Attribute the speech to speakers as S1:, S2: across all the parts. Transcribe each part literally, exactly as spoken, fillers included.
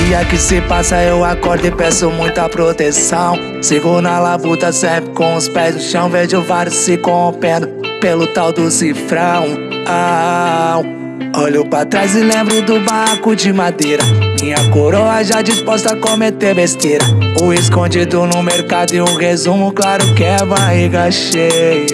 S1: dia que se passa eu acordo e peço muita proteção. Sigo na labuta sempre com os pés no chão. Vejo vários se corrompendo pelo tal do cifrão. ah, Olho pra trás e lembro do barraco de madeira. Minha coroa já disposta a cometer besteira. O escondido no mercado e um resumo claro que é barriga cheia.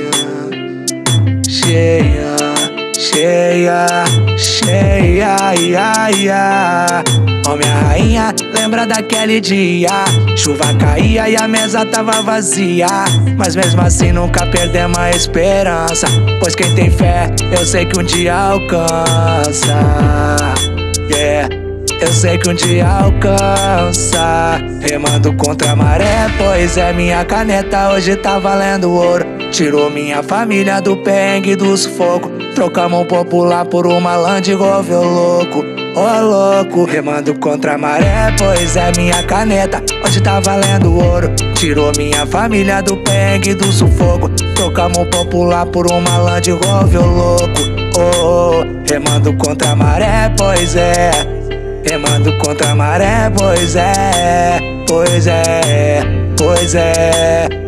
S1: Cheia, cheia, cheia, ia, ia. Ó minha rainha, lembra daquele dia? Chuva caía e a mesa tava vazia, mas mesmo assim nunca perdemos a esperança, pois quem tem fé, eu sei que um dia alcança. Yeah, eu sei que um dia alcança. Remando contra a maré, pois é minha caneta hoje tá valendo ouro. Tirou minha família do perrengue do sufoco. Trocamos um popular por uma Land Rover louco. Ô oh, louco, remando contra a maré, pois é minha caneta hoje tá valendo ouro. Tirou minha família do perrengue do sufoco. Trocamos um popular por uma Land Rover louco. Oh, oh, remando contra a maré, pois é. Remando contra a maré, pois é. Pois é, pois é.